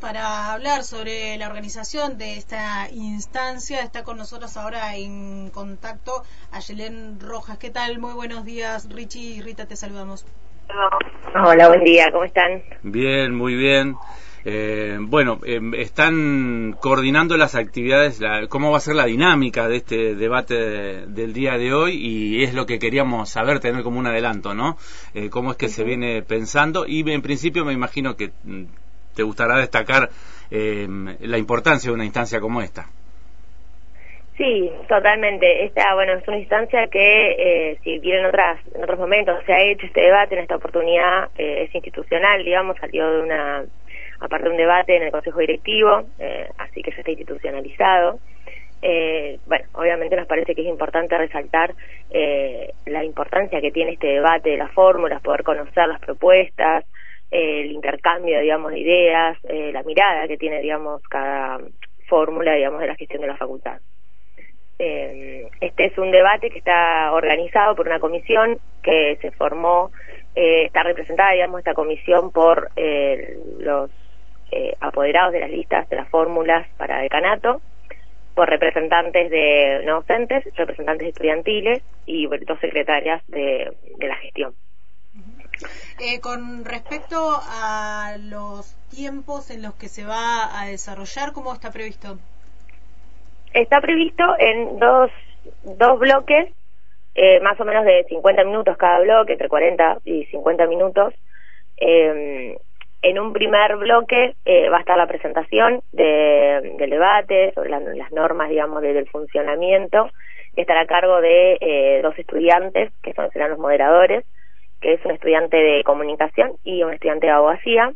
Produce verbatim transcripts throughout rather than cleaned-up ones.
para hablar sobre la organización de esta instancia. Está con nosotros ahora en contacto Ayelén Rojas. ¿Qué tal? Muy buenos días, Richie y Rita, te saludamos. Hola, buen día, ¿cómo están? Bien, muy bien. Eh, bueno, eh, están coordinando las actividades, la, cómo va a ser la dinámica de este debate de, del día de hoy, y es lo que queríamos saber, tener como un adelanto, ¿no? Eh, cómo es que uh-huh. se viene pensando, y en principio me imagino que te gustará destacar eh, la importancia de una instancia como esta. Sí, totalmente. Esta, bueno, es una instancia que, eh, si bien en, otras, en otros momentos se ha hecho este debate, en esta oportunidad eh, es institucional, digamos, salió de una... aparte de un debate en el Consejo Directivo, eh, así que ya está institucionalizado. Eh, bueno, obviamente nos parece que es importante resaltar eh, la importancia que tiene este debate de las fórmulas, poder conocer las propuestas, eh, el intercambio, digamos, de ideas, eh, la mirada que tiene, digamos, cada fórmula, digamos, de la gestión de la facultad. Eh, este es un debate que está organizado por una comisión que se formó, eh, está representada, digamos, esta comisión por eh, los Eh, apoderados de las listas de las fórmulas para decanato, por representantes de no docentes, representantes estudiantiles y dos secretarias de, de la gestión. Eh, con respecto a los tiempos en los que se va a desarrollar, ¿cómo está previsto? Está previsto en dos, dos bloques, eh, más o menos de cincuenta minutos cada bloque, entre cuarenta y cincuenta minutos. Eh, En un primer bloque eh, va a estar la presentación de, del debate sobre la, las normas, digamos, de, del funcionamiento, que estará a cargo de eh, dos estudiantes, que son, serán los moderadores, que es un estudiante de comunicación y un estudiante de abogacía.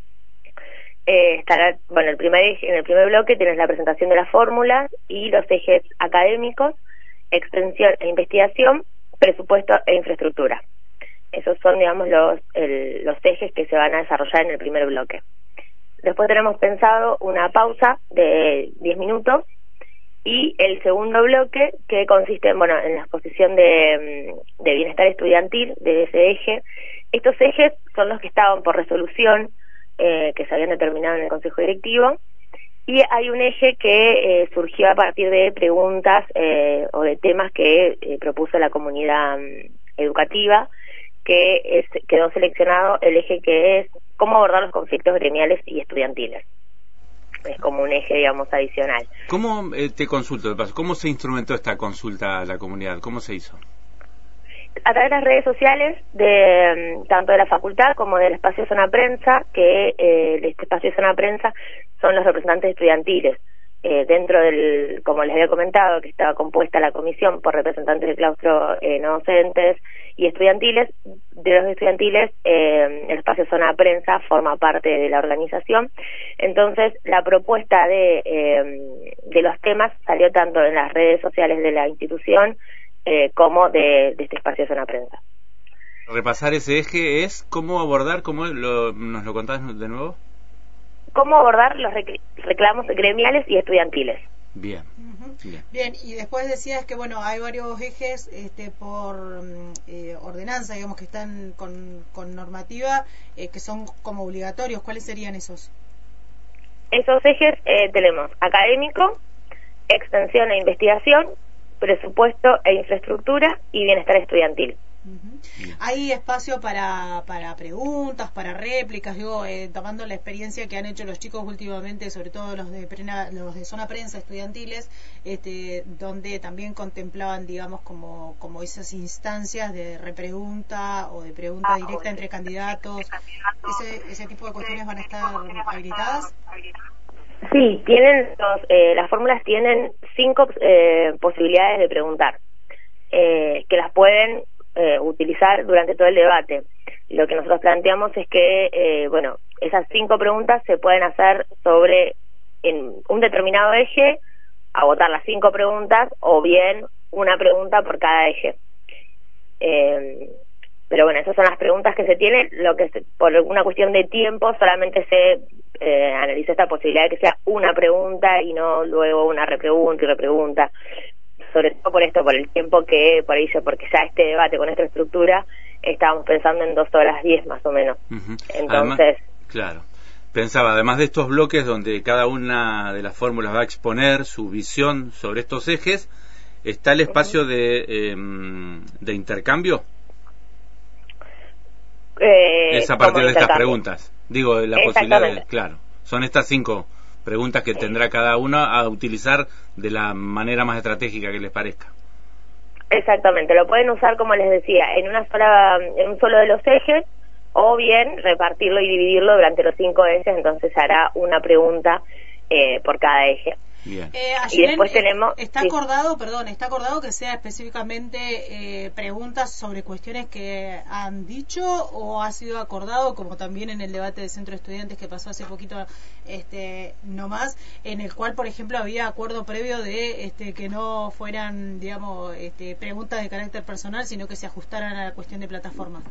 Eh, estará, bueno, el primer eje, en el primer bloque tienes la presentación de las fórmulas y los ejes académicos, extensión e investigación, presupuesto e infraestructura. Esos son, digamos, los, el, los ejes que se van a desarrollar en el primer bloque. Después tenemos pensado una pausa de diez minutos y el segundo bloque, que consiste en, bueno, en la exposición de, de bienestar estudiantil de ese eje. Estos ejes son los que estaban por resolución, eh, que se habían determinado en el Consejo Directivo, y hay un eje que eh, surgió a partir de preguntas eh, o de temas que eh, propuso la comunidad um, educativa, que es, quedó seleccionado el eje que es cómo abordar los conflictos gremiales y estudiantiles. Es como un eje, digamos, adicional. ¿Cómo, eh, te consulto de paso, cómo se instrumentó esta consulta a la comunidad? ¿Cómo se hizo? A través de las redes sociales, de tanto de la facultad como del espacio Zona Prensa, que eh, este espacio Zona Prensa son los representantes estudiantiles. Eh, dentro del, como les había comentado, que estaba compuesta la comisión por representantes del claustro eh, no docentes y estudiantiles. De los estudiantiles, eh, el espacio Zona Prensa forma parte de la organización. Entonces, la propuesta de, eh, de los temas salió tanto en las redes sociales de la institución eh, como de, de este espacio Zona Prensa. Repasar ese eje es cómo abordar, cómo lo, nos lo contás de nuevo. Cómo abordar los reclamos gremiales y estudiantiles. Bien. Uh-huh. Bien. Bien, y después decías que, bueno, hay varios ejes este, por eh, ordenanza, digamos, que están con, con normativa, eh, que son como obligatorios. ¿Cuáles serían esos? Esos ejes eh, tenemos académico, extensión e investigación, presupuesto e infraestructura y bienestar estudiantil. Uh-huh. ¿Hay espacio para para preguntas, para réplicas? Digo, eh, tomando la experiencia que han hecho los chicos últimamente, sobre todo los de prena, los de Zona Prensa estudiantiles, este, donde también contemplaban, digamos, como como esas instancias de repregunta o de pregunta directa entre candidatos. Ese ese tipo de cuestiones van a estar habilitadas. Sí, tienen los, eh, las fórmulas tienen cinco eh, posibilidades de preguntar, eh, que las pueden Eh, utilizar durante todo el debate. Lo que nosotros planteamos es que, eh, bueno, esas cinco preguntas se pueden hacer sobre en un determinado eje, agotar las cinco preguntas, o bien una pregunta por cada eje. Eh, pero bueno, esas son las preguntas que se tienen. Lo que se, por una cuestión de tiempo solamente se eh, analiza esta posibilidad de que sea una pregunta y no luego una repregunta y repregunta. Sobre todo por esto, por el tiempo que por ahí, porque ya este debate con esta estructura estábamos pensando en dos horas diez más o menos. Uh-huh. Entonces, además, claro. pensaba, además de estos bloques donde cada una de las fórmulas va a exponer su visión sobre estos ejes, ¿está el espacio de, eh, de intercambio? Eh, es a partir de estas preguntas. Digo, la posibilidad de... Claro, son estas cinco preguntas que tendrá cada una a utilizar de la manera más estratégica que les parezca. Exactamente, lo pueden usar, como les decía, en una sola, en un solo de los ejes, o bien repartirlo y dividirlo durante los cinco ejes, entonces hará una pregunta eh, por cada eje. Bien. Eh, Ayelen, y después tenemos... Está sí. acordado, perdón, está acordado que sea específicamente eh, preguntas sobre cuestiones que han dicho, o ha sido acordado, como también en el debate del Centro de Estudiantes que pasó hace poquito, este, no más, en el cual, por ejemplo, había acuerdo previo de este, que no fueran, digamos, este, preguntas de carácter personal, sino que se ajustaran a la cuestión de plataforma.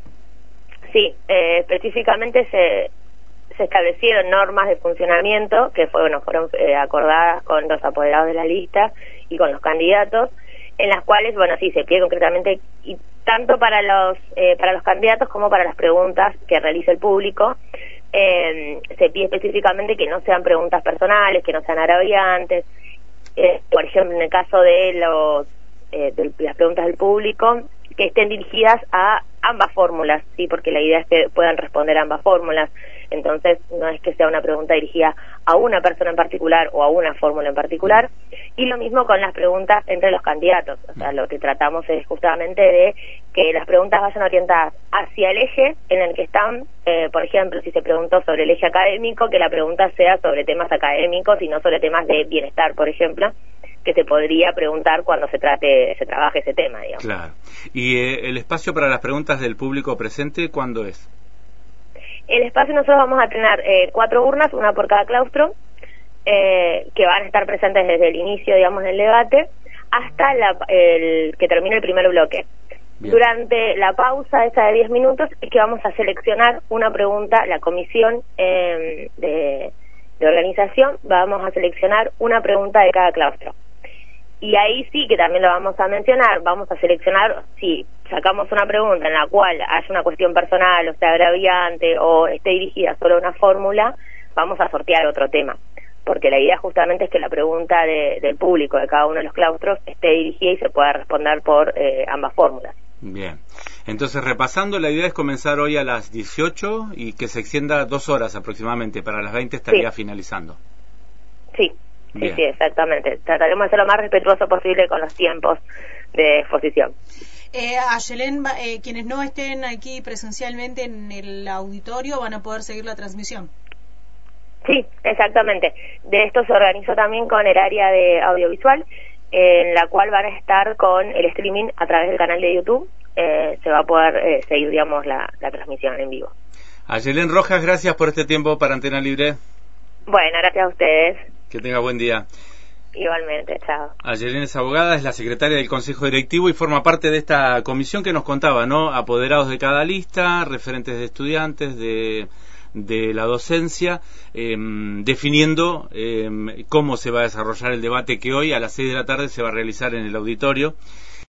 Sí, eh, específicamente se... se establecieron normas de funcionamiento que fue, bueno, fueron eh, acordadas con los apoderados de la lista y con los candidatos, en las cuales, bueno, sí, se pide concretamente, y tanto para los eh, para los candidatos como para las preguntas que realiza el público, eh, se pide específicamente que no sean preguntas personales, que no sean agraviantes. Eh, por ejemplo, en el caso de, los, eh, de las preguntas del público, que estén dirigidas a ambas fórmulas, sí, porque la idea es que puedan responder a ambas fórmulas. Entonces, no es que sea una pregunta dirigida a una persona en particular o a una fórmula en particular. Y lo mismo con las preguntas entre los candidatos. O sea, lo que tratamos es justamente de que las preguntas vayan orientadas hacia el eje en el que están. Eh, por ejemplo, si se preguntó sobre el eje académico, que la pregunta sea sobre temas académicos y no sobre temas de bienestar, por ejemplo, que se podría preguntar cuando se trate, se trabaje ese tema, digamos. Claro. ¿Y eh, el espacio para las preguntas del público presente cuándo es? El espacio, nosotros vamos a tener eh, cuatro urnas, una por cada claustro, eh, que van a estar presentes desde el inicio, digamos, del debate, hasta la, el que termine el primer bloque. Bien. Durante la pausa esa de diez minutos es que vamos a seleccionar una pregunta, la comisión eh, de, de organización, vamos a seleccionar una pregunta de cada claustro. Y ahí sí que también lo vamos a mencionar, vamos a seleccionar, si sacamos una pregunta en la cual haya una cuestión personal, o sea, agraviante, o esté dirigida solo a una fórmula, vamos a sortear otro tema. Porque la idea justamente es que la pregunta de, del público de cada uno de los claustros esté dirigida y se pueda responder por eh, ambas fórmulas. Bien. Entonces, repasando, la idea es comenzar hoy a las dieciocho y que se extienda dos horas aproximadamente. Para las veinte estaría sí. finalizando. Sí. Sí, sí, exactamente. Trataremos de ser lo más respetuoso posible con los tiempos de exposición. Eh, Ayelen, eh, quienes no estén aquí presencialmente en el auditorio van a poder seguir la transmisión. Sí, exactamente. De esto se organizó también con el área de audiovisual, eh, en la cual van a estar con el streaming a través del canal de YouTube. Eh, se va a poder eh, seguir, digamos, la, la transmisión en vivo. Ayelen Rojas, gracias por este tiempo para Antena Libre. Bueno, gracias a ustedes. Que tenga buen día. Igualmente, chao. Ayelen es abogada, es la secretaria del Consejo Directivo y forma parte de esta comisión que nos contaba, ¿no? Apoderados de cada lista, referentes de estudiantes, de, de la docencia, eh, definiendo eh, cómo se va a desarrollar el debate que hoy a las seis de la tarde se va a realizar en el auditorio.